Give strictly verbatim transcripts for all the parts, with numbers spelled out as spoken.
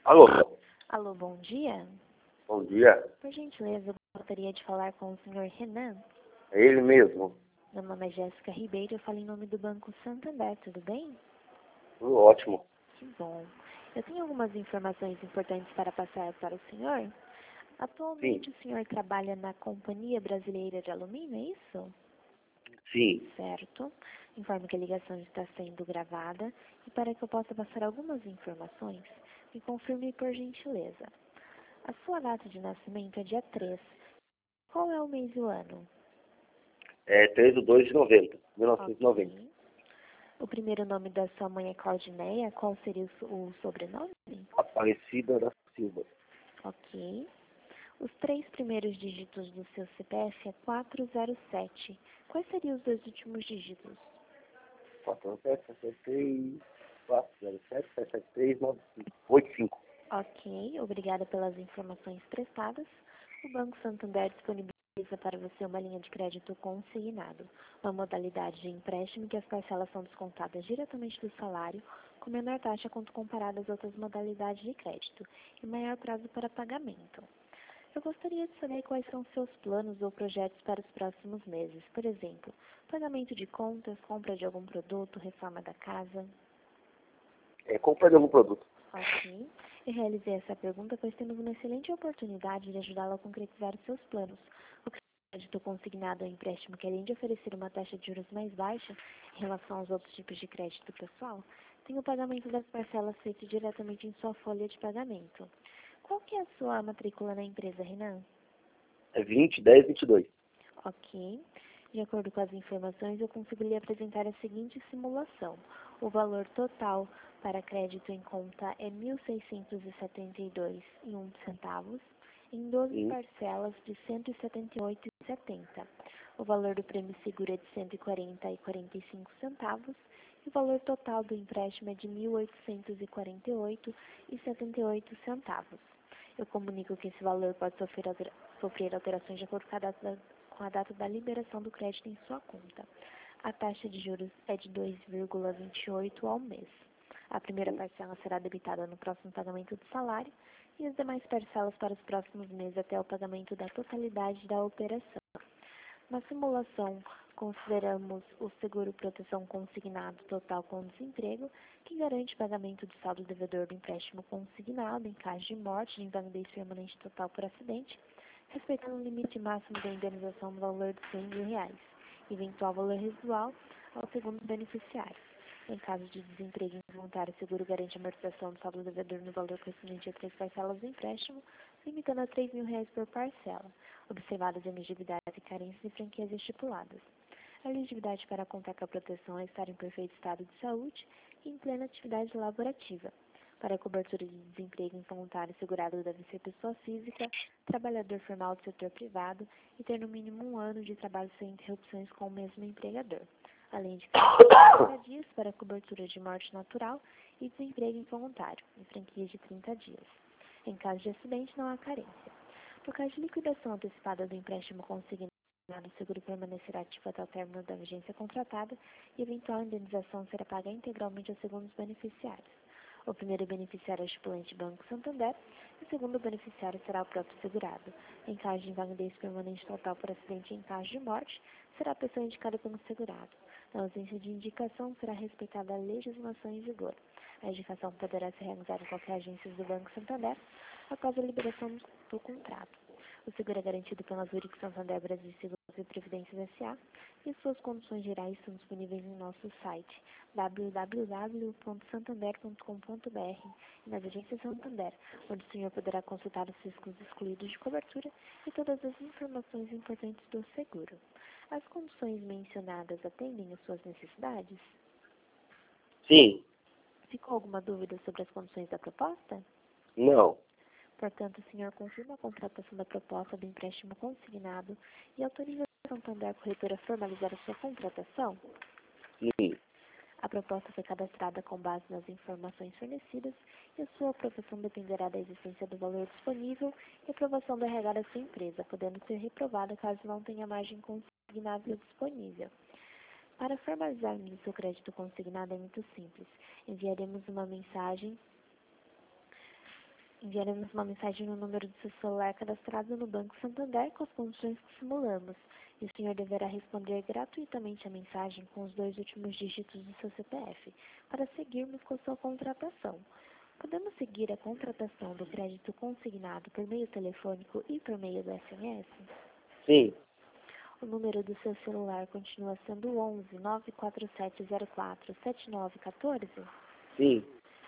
Alô, Alô, bom dia. bom dia. Por gentileza, eu gostaria de falar com o senhor Renan. É ele mesmo. Meu nome é Jéssica Ribeiro, eu falo em nome do Banco Santander, tudo bem? Tudo ótimo. Que bom. Eu tenho algumas informações importantes para passar para o senhor. Atualmente Sim, o senhor trabalha na Companhia Brasileira de Alumínio, é isso? sim. Certo. Informo que a ligação está sendo gravada e para que eu possa passar algumas informações, me confirme por gentileza. A sua data de nascimento é dia três. Qual é o mês e o ano? É três de dois de noventa, mil novecentos e noventa. Ok. O primeiro nome da sua mãe é Claudineia. Qual seria o, so- o sobrenome? Aparecida da Silva. Ok. Os três primeiros dígitos do seu C P F é quatrocentos e sete. Quais seriam os dois últimos dígitos? quatro sete sete três, quatro zero sete sete sete três nove oito cinco. Ok. Obrigada pelas informações prestadas. O Banco Santander disponibiliza para você uma linha de crédito consignado, uma modalidade de empréstimo que as parcelas são descontadas diretamente do salário, com menor taxa quando comparada às outras modalidades de crédito, e maior prazo para pagamento. Eu gostaria de saber quais são seus planos ou projetos para os próximos meses. Por exemplo, pagamento de contas, compra de algum produto, reforma da casa. É compra de algum produto. Ok. Eu realizei essa pergunta pois temos uma excelente oportunidade de ajudá-lo a concretizar os seus planos. O crédito consignado é um empréstimo que, além de oferecer uma taxa de juros mais baixa em relação aos outros tipos de crédito pessoal, tem o pagamento das parcelas feito diretamente em sua folha de pagamento. Qual que é a sua matrícula na empresa, Renan? É vinte, dez, vinte e dois. Ok. De acordo com as informações, eu consigo lhe apresentar a seguinte simulação. O valor total para crédito em conta é mil seiscentos e setenta e dois reais e um centavos, em doze Sim, parcelas de cento e setenta e oito reais e setenta centavos. O valor do prêmio seguro é de cento e quarenta reais e quarenta e cinco centavos e o valor total do empréstimo é de mil oitocentos e quarenta e oito reais e setenta e oito centavos. Eu comunico que esse valor pode sofrer, altera sofrer alterações de acordo com a data com a data da liberação do crédito em sua conta. A taxa de juros é de dois vírgula vinte e oito ao mês. A primeira sim. parcela será debitada no próximo pagamento do salário e as demais parcelas para os próximos meses até o pagamento da totalidade da operação. Na simulação, consideramos o seguro proteção consignado total com desemprego, que garante o pagamento do saldo devedor do empréstimo consignado em caso de morte, de invalidez permanente total por acidente, respeitando o limite máximo da indenização no valor de cem mil reais, eventual valor residual ao segundo beneficiário. Em caso de desemprego involuntário, o seguro garante a amortização do saldo devedor no valor correspondente a três parcelas do empréstimo, limitando a três mil reais por parcela, observadas a elegibilidade e carências e franquias estipuladas. A elegibilidade para contar com a proteção é estar em perfeito estado de saúde e em plena atividade laborativa. Para a cobertura de desemprego involuntário, o segurado deve ser pessoa física, trabalhador formal do setor privado e ter no mínimo um ano de trabalho sem interrupções com o mesmo empregador, além de trinta dias para a cobertura de morte natural e desemprego involuntário, em franquias de trinta dias. Em caso de acidente, não há carência. No caso de liquidação antecipada do empréstimo consignado, o seguro permanecerá ativo até o término da vigência contratada e eventual indenização será paga integralmente aos segundos beneficiários. O primeiro beneficiário é o estipulante Banco Santander e o segundo beneficiário será o próprio segurado. Em caso de invalidez permanente total por acidente e em caso de morte, será a pessoa indicada pelo segurado. Na ausência de indicação, será respeitada a legislação em vigor. A indicação poderá ser realizada em qualquer agência do Banco Santander após a liberação do contrato. O seguro é garantido pela Zurich Santander Brasil Seguros e Previdências S A e suas condições gerais estão disponíveis em nosso site w w w ponto santander ponto com ponto b r e nas agências Santander, onde o senhor poderá consultar os riscos excluídos de cobertura e todas as informações importantes do seguro. As condições mencionadas atendem às suas necessidades? Sim. Ficou alguma dúvida sobre as condições da proposta? Não. Portanto, o senhor confirma a contratação da proposta do empréstimo consignado e autoriza a Santander Corretora a formalizar a sua contratação? Sim. A proposta foi cadastrada com base nas informações fornecidas e a sua aprovação dependerá da existência do valor disponível e aprovação do R H da sua empresa, podendo ser reprovada caso não tenha margem consignável disponível. Para formalizarmos o seu crédito consignado é muito simples. Enviaremos uma mensagem Enviaremos uma mensagem no número do seu celular cadastrado no Banco Santander com as condições que simulamos. E o senhor deverá responder gratuitamente a mensagem com os dois últimos dígitos do seu C P F, para seguirmos com a sua contratação. Podemos seguir a contratação do crédito consignado por meio telefônico e por meio do S M S? Sim. O número do seu celular continua sendo onze, nove quatro sete zero quatro, sete nove um quatro? Sim.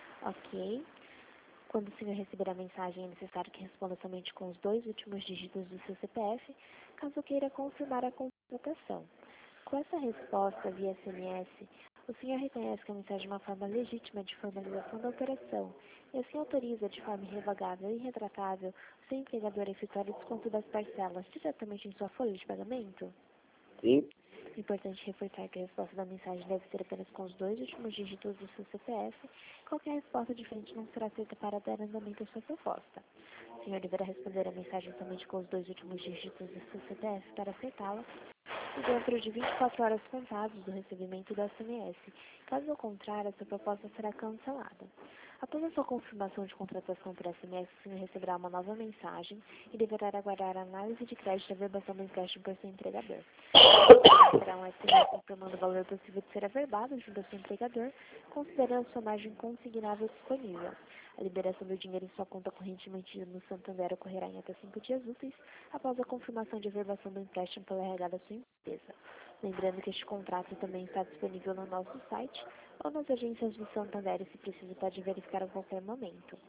Ok. Quando o senhor receber a mensagem, é necessário que responda somente com os dois últimos dígitos do seu C P F, caso queira confirmar a contratação. Com essa resposta via S M S, o senhor reconhece que a mensagem é uma forma legítima de formalização da operação e assim autoriza de forma irrevogável e retratável o seu empregador a efetuar o desconto das parcelas diretamente em sua folha de pagamento? Sim. É importante reforçar que a resposta da mensagem deve ser apenas com os dois últimos dígitos do seu C P F. Qualquer resposta diferente não será aceita para dar andamento à sua proposta. O senhor deverá responder a mensagem somente com os dois últimos dígitos do seu C P F para aceitá-la e dentro de vinte e quatro horas contadas do recebimento do S M S. Caso contrário, a sua proposta será cancelada. Após a sua confirmação de contratação por S M S, o senhor receberá uma nova mensagem e deverá aguardar a análise de crédito e averbação do empréstimo por seu empregador. Será um S M S informando o valor possível de ser averbado junto ao seu empregador, considerando sua margem consignável disponível. A liberação do dinheiro em sua conta corrente mantida no Santander ocorrerá em até cinco dias úteis após a confirmação de averbação do empréstimo pela R H da sua empresa. Lembrando que este contrato também está disponível no nosso site ou nas agências do Santander e, se preciso, pode verificar a qualquer momento.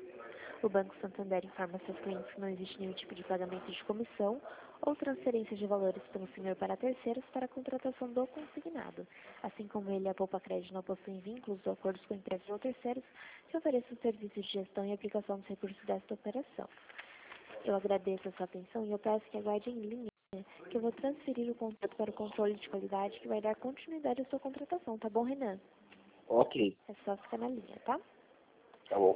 O Banco Santander informa seus clientes que não existe nenhum tipo de pagamento de comissão ou transferência de valores pelo senhor para terceiros para a contratação do consignado, assim como ele e a Poupa Crédito não possuem vínculos ou acordos com empresas ou terceiros que ofereçam serviços de gestão e aplicação dos recursos desta operação. Eu agradeço a sua atenção e eu peço que aguarde em linha, que eu vou transferir o contrato para o controle de qualidade que vai dar continuidade à sua contratação, tá bom, Renan? Ok. É só ficar na linha, tá? Tá bom.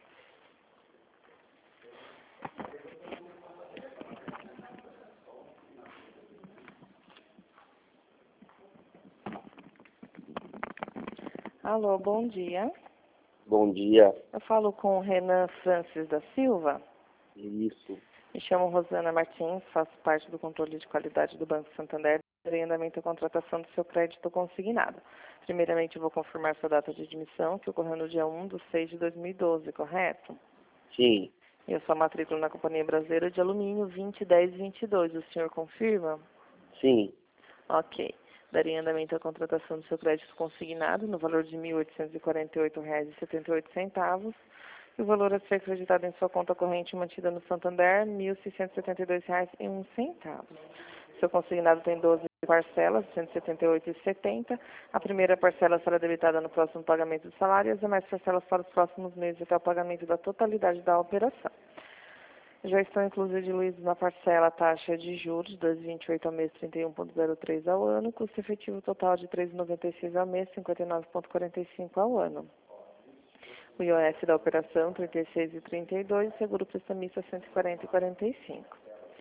Alô, bom dia. Bom dia. Eu falo com o Renan Francis da Silva. Isso. Me chamo Rosana Martins, faço parte do controle de qualidade do Banco Santander em andamento a contratação do seu crédito consignado. Primeiramente, eu vou confirmar sua data de admissão, que ocorreu no dia um de seis de dois mil e doze, correto? Sim. E a sua matrícula na Companhia Brasileira de Alumínio vinte dez vinte e dois. O senhor confirma? Sim. Ok. Daria andamento à contratação do seu crédito consignado no valor de mil oitocentos e quarenta e oito reais e setenta e oito centavos. E o valor a ser acreditado em sua conta corrente mantida no Santander, mil seiscentos e setenta e dois reais e um centavo. Seu consignado tem doze parcelas, cento e setenta e oito reais e setenta centavos. A primeira parcela será debitada no próximo pagamento do salário e as demais parcelas para os próximos meses até o pagamento da totalidade da operação. Já estão inclusos diluídos na parcela a taxa de juros, dois vírgula vinte e oito ao mês, trinta e um vírgula zero três ao ano, custo efetivo total de três vírgula noventa e seis ao mês, cinquenta e nove vírgula quarenta e cinco ao ano. O I O F da operação, trinta e seis vírgula trinta e dois, seguro prestamista, cento e quarenta vírgula quarenta e cinco.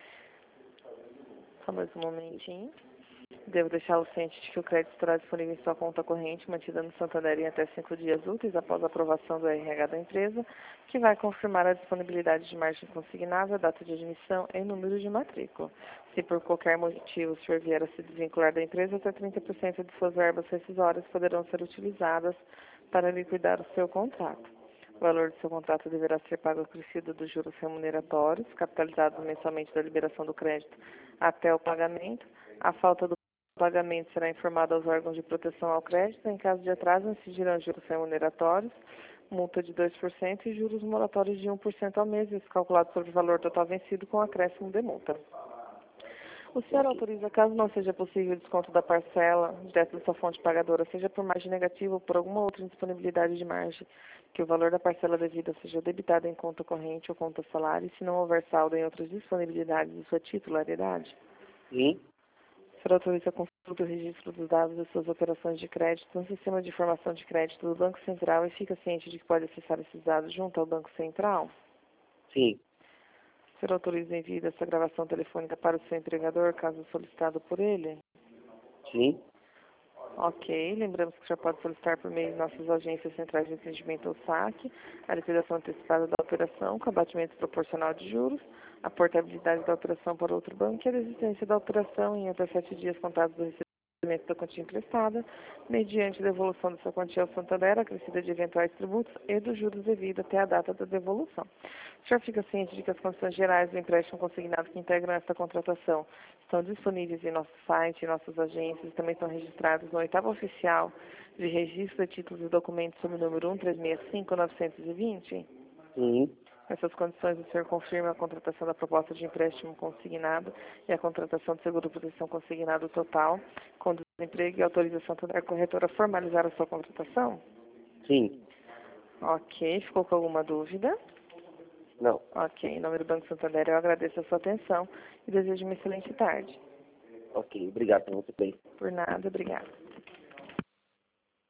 Só mais um momentinho. Devo deixar o ciente de que o crédito estará disponível em sua conta corrente, mantida no Santander em até cinco dias úteis após a aprovação do R H da empresa, que vai confirmar a disponibilidade de margem consignável, data de admissão e número de matrícula. Se por qualquer motivo o senhor vier a se desvincular da empresa, até trinta por cento de suas verbas rescisórias poderão ser utilizadas para liquidar o seu contrato. O valor do seu contrato deverá ser pago acrescido dos juros remuneratórios, capitalizados mensalmente da liberação do crédito até o pagamento. A falta do o pagamento será informado aos órgãos de proteção ao crédito. Em caso de atraso, incidirão juros remuneratórios, multa de dois por cento e juros moratórios de um por cento ao mês, isso calculado sobre o valor total vencido com acréscimo de multa. O senhor autoriza, caso não seja possível o desconto da parcela direto da sua fonte pagadora, seja por margem negativa ou por alguma outra indisponibilidade de margem, que o valor da parcela devida seja debitado em conta corrente ou conta salário, e se não houver saldo em outras disponibilidades de sua titularidade? Sim. O senhor autoriza a consulta e o registro dos dados das suas operações de crédito no sistema de informação de crédito do Banco Central e fica ciente de que pode acessar esses dados junto ao Banco Central? Sim. O senhor autoriza o envio dessa gravação telefônica para o seu empregador, caso solicitado por ele? Sim. Ok, lembramos que já pode solicitar por meio de nossas agências centrais de atendimento ao saque, a liquidação antecipada da operação com abatimento proporcional de juros, a portabilidade da operação para outro banco e a desistência da operação em até sete dias contados do recebimento da quantia emprestada, mediante devolução dessa quantia ao Santander, acrescida de eventuais tributos e dos juros devidos até a data da devolução. O senhor fica ciente de que as condições gerais do empréstimo consignado que integram esta contratação estão disponíveis em nosso site, em nossas agências, e também estão registrados no oitavo oficial de registro de títulos e documentos sob o número um três seis cinco nove dois zero? Sim. Nessas condições, o senhor confirma a contratação da proposta de empréstimo consignado e a contratação de seguro de proteção consignado total, com desemprego e autorização da corretora a formalizar a sua contratação? Sim. Ok, ficou com alguma dúvida? Não. Ok, em nome do Banco Santander, eu agradeço a sua atenção e desejo uma excelente tarde. Ok, obrigado por você bem. Por nada, obrigada.